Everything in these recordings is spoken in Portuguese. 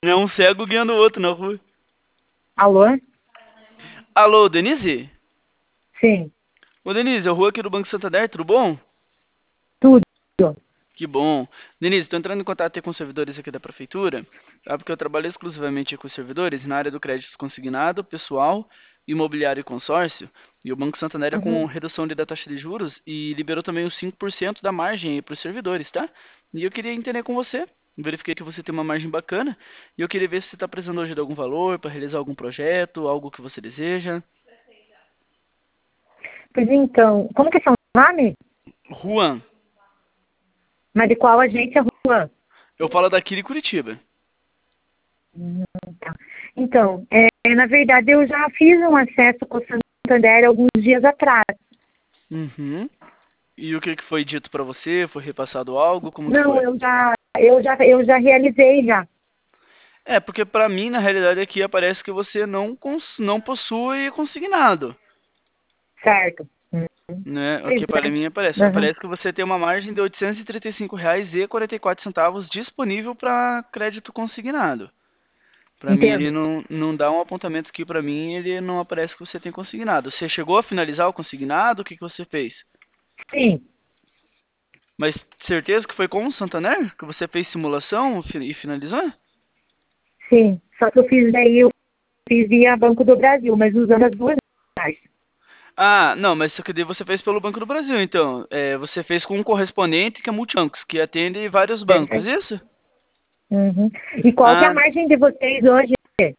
É um cego guiando o outro na rua. Alô? Alô, Denise? Sim, Ô, Denise, é o Rua aqui do Banco Santander, tudo bom? tudo. Que bom. Denise, estou entrando em contato aí com os servidores aqui da prefeitura, tá? Porque eu trabalho exclusivamente com os servidores na área do crédito consignado, pessoal, imobiliário e consórcio. E o Banco Santander é com Uhum. redução da taxa de juros e liberou também os 5% da margem aí para os servidores, tá? E eu queria entender com você. Verifiquei que você tem uma margem bacana e eu queria ver se você está precisando hoje de algum valor para realizar algum projeto, algo que você deseja. Pois então, como que é seu nome? Juan, Mas de qual agência, Rua? eu falo daqui de Curitiba. Tá. Então, na verdade, eu já fiz um acesso com o Santander alguns dias atrás. Uhum. E o que que foi dito pra você? Foi repassado algo? Como que Não, foi? eu já realizei já. É, porque pra mim, na realidade, aqui aparece que você não possui consignado, Certo. né? Pois Aqui para é. mim aparece. Uhum. Aparece que você tem uma margem de R$ 835,44 disponível para crédito consignado. Pra mim, ele Entendo. não dá um apontamento aqui pra mim, ele não aparece que você tem consignado. Você chegou a finalizar o consignado? O que que você fez? Sim, Mas certeza que foi com o Santander? Que você fez simulação e finalizou? sim. Só que eu fiz via Banco do Brasil, mas usando as duas reais. Ah, não, mas isso que daí você fez pelo Banco do Brasil, então. É, você fez com um correspondente que é multibancos, que atende vários bancos, Perfeito. isso? Uhum. E qual que é a Ah, margem de vocês hoje?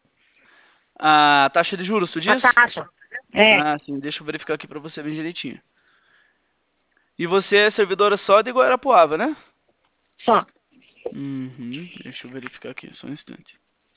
a taxa de juros, tu A diz? taxa? É, Ah, sim, deixa eu verificar aqui pra você bem direitinho. E você é servidora só de Guarapuava, né? só. Uhum, deixa eu verificar aqui, só um instante.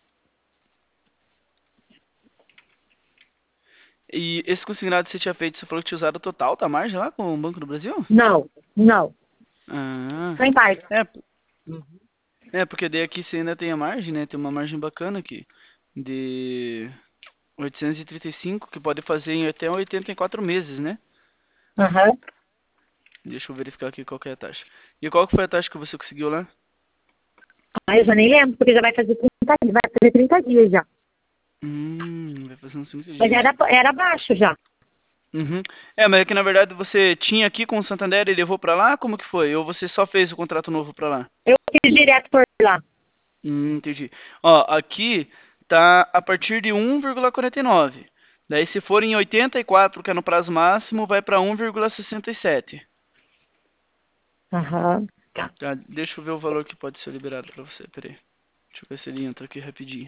E esse consignado que você tinha feito, você falou que tinha usado o total da margem lá com o Banco do Brasil? Não, não. Ah, Só em parte. é, porque daí aqui você ainda tem a margem, né? Tem uma margem bacana aqui de 835 que pode fazer em até 84 meses, né? Aham. Deixa eu verificar aqui qual que é a taxa. E qual que foi a taxa que você conseguiu lá? Ah, eu já nem lembro, porque já vai fazer 30 dias, vai fazer 30 dias já. Vai fazer uns 5 Mas dias. era baixo já. Uhum. É, mas é que na verdade você tinha aqui com o Santander e levou pra lá? Como que foi? Ou você só fez o contrato novo pra lá? Eu fiz direto por lá. Entendi. Ó, aqui tá a partir de 1,49. Daí se for em 84, que é no prazo máximo, vai pra 1,67. Aham. Tá. Tá, deixa eu ver o valor que pode ser liberado pra você. Peraí. Deixa eu ver se ele entra aqui rapidinho.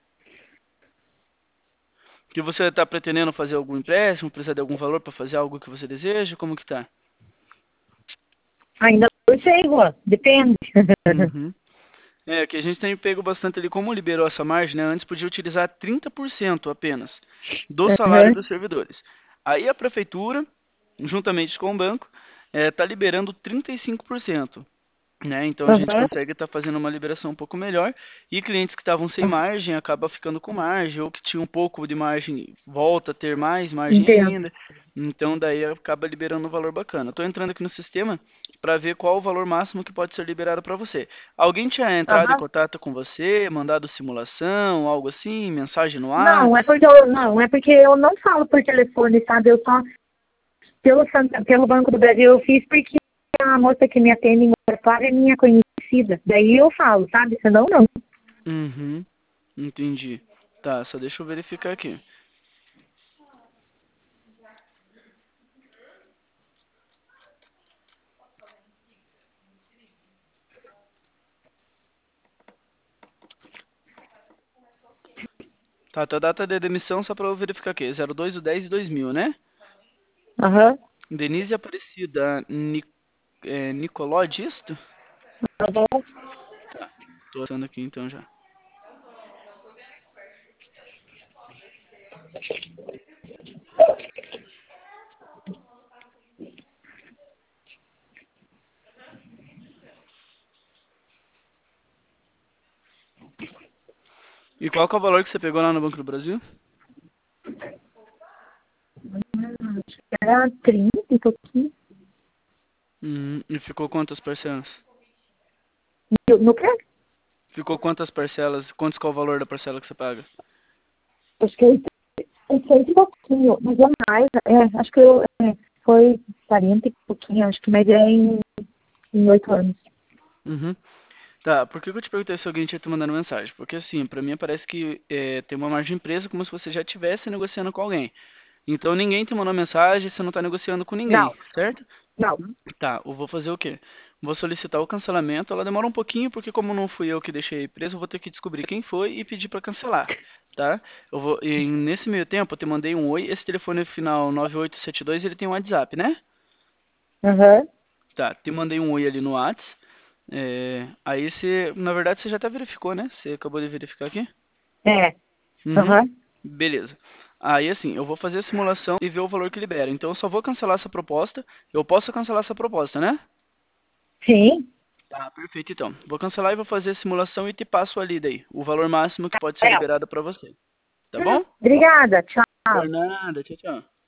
Que você está pretendendo fazer algum empréstimo, precisa de algum valor para fazer algo que você deseja? Como que tá? Ainda não sei, Rua. Depende. Uhum. É, que a gente tem pego bastante ali, como liberou essa margem, né? Antes podia utilizar 30% apenas do salário Aham. dos servidores. Aí a prefeitura, juntamente com o banco, está liberando 35%. Né? Então a gente Aham. consegue estar fazendo uma liberação um pouco melhor e clientes que estavam sem margem acaba ficando com margem ou que tinha um pouco de margem volta a ter mais margem Entendo. ainda. Então daí acaba liberando um valor bacana. Estou entrando aqui no sistema para ver qual o valor máximo que pode ser liberado para você. Alguém tinha entrado em Aham. contato com você, mandado simulação, algo assim, mensagem no Não, WhatsApp? é porque eu não falo por telefone, sabe? Eu só pelo Banco do Brasil eu fiz porque a moça que me atende em Guarapari é minha conhecida. Daí eu falo, sabe? Senão não. Uhum, entendi. Tá, só deixa eu verificar aqui. Tá, tua data de demissão só para eu verificar aqui, 02/10/2000, né? Aham. Denise Aparecida Nicolodi, isto? Aham. Tá, tô anotando aqui então já. E qual que é o valor que você pegou lá no Banco do Brasil? Era 30 e pouquinho. E ficou quantas parcelas? No quê? Ficou quantas parcelas? Qual é o valor da parcela que você paga? Acho que eu sei um pouquinho, mas é mais. Acho que foi 40 e pouquinho, acho que, mas é em 8 anos. Uhum. Tá, por que que eu te perguntei se alguém tinha te mandado mensagem? Porque assim, pra mim parece que tem uma margem presa como se você já estivesse negociando com alguém. Então ninguém te mandou mensagem, você não tá negociando com ninguém, Não, certo? não. Tá, eu vou fazer o quê? Vou solicitar o cancelamento, ela demora um pouquinho, porque como não fui eu que deixei preso, eu vou ter que descobrir quem foi e pedir pra cancelar, tá? Nesse meio tempo, eu te mandei um oi, esse telefone final 9872, ele tem um WhatsApp, né? Aham. Tá, te mandei um oi ali no Whats. Aí você, na verdade, você já até verificou, né? Você acabou de verificar aqui? É. Uhum. Aham. Beleza. Aí assim, eu vou fazer a simulação e ver o valor que libera. Então eu só vou cancelar essa proposta. Eu posso cancelar essa proposta, né? Sim. Tá, perfeito então. Vou cancelar e vou fazer a simulação e te passo ali daí, o valor máximo que pode ser É. liberado para você. Tá bom? Obrigada. Tchau. Por nada, tchau, tchau.